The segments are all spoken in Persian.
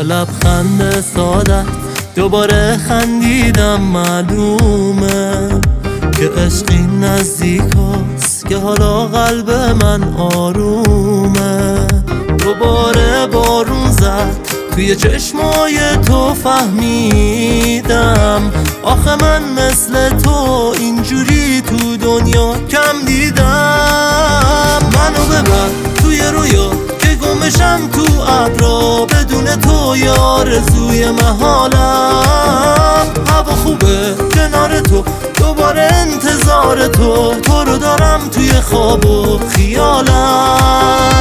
لبخند سادت دوباره خندیدم. معلومه که عشقی نزدیک هست که حالا قلب من آرومه. دوباره بارون زد توی چشمای تو، فهمیدم آخه من مثل تو اینجوری تو دنیا کم دیدم. منو ببر توی رویا که گمشم تو ابرا، بدون تو یه آرزوی محالم. هوا خوبه کنار تو، دوباره انتظار تو، تو رو دارم توی خواب و خیالم.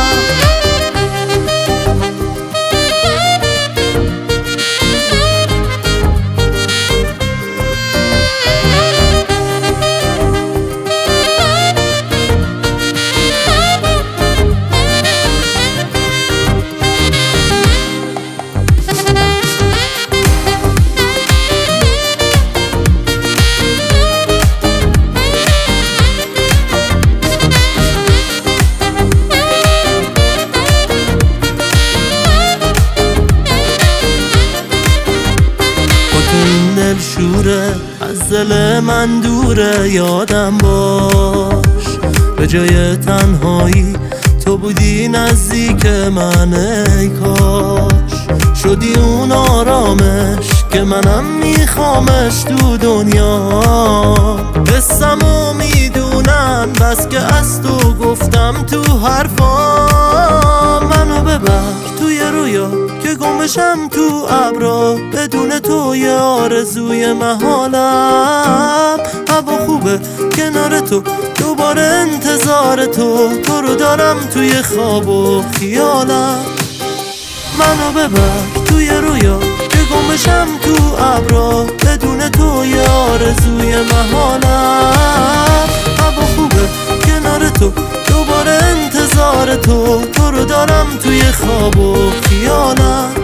شوره از دل من دوره، یادم باش به جای تنهایی تو بودی نزدیک من. ای کاش شدی اون آرامش که منم میخوامش تو دنیا. قصه‌مو میدونن بس که از تو گفتم تو حرفام. منو ببر توی رویا که گمشم تو ابرا، بدون تو یه آرزوی محالم. هوا خوبه کنار تو، دوباره انتظار تو، تو رو دارم توی خواب و خیالم. منو ببر توی رویا که گمشم تو ابرا، بدون تو یه آرزوی محالم. هوا خوبه کنار تو، دوباره انتظار تو، تو رو دارم توی خواب و خیالم.